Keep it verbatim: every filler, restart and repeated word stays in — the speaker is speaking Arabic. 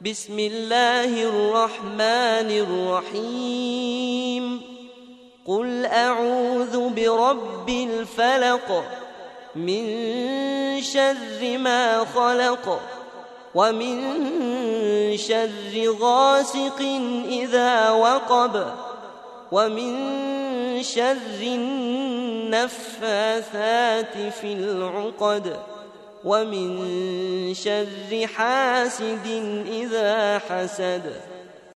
بسم الله الرحمن الرحيم قل أعوذ برب الفلق من شر ما خلق ومن شر غاسق إذا وقب ومن شر النفاثات في العقد ومن شر حاسد إذا حسد